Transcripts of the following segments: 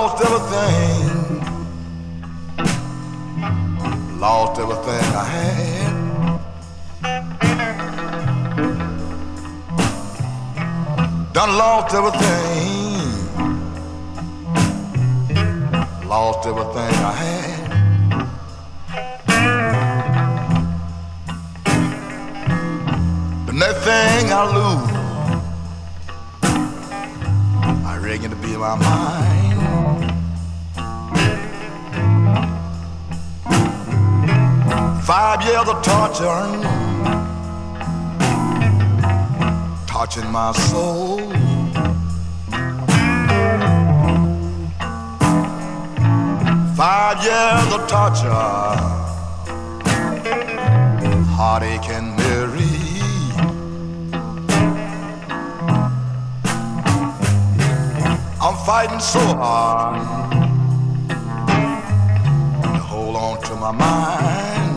lost everything, lost everything I had. Done lost everything, lost everything I had. The next thing I lose, I reckon to be my mind. 5 years of torture, torturing my soul. Five years of torture, heartache and misery. I'm fighting so hard to hold on to my mind.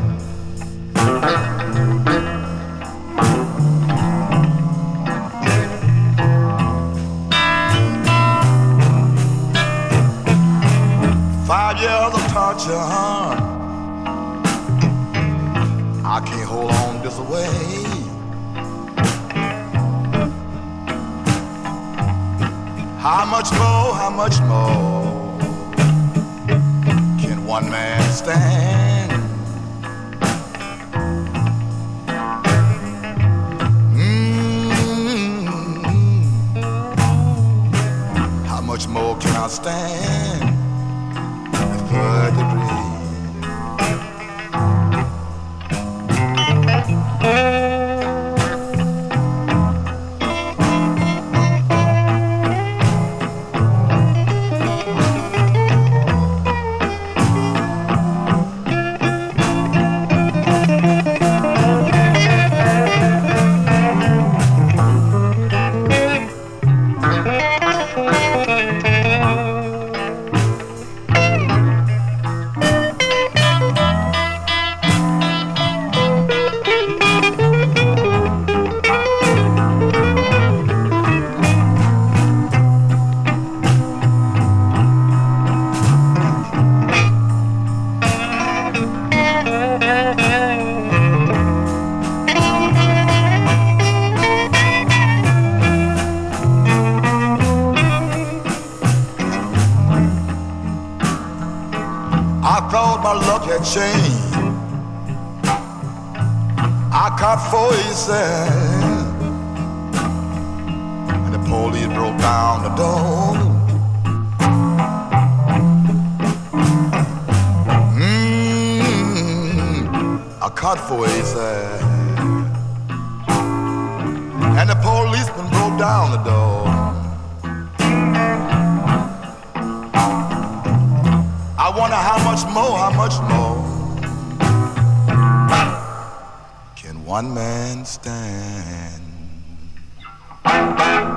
Five years of torture, I can't hold on this way. How much more can one man stand? How much more can I stand? Further breathe. I thought my luck had changed. I caught 47 and the police broke down the door. I caught 47 and the policeman broke down the door. I wonder how much more can one man stand?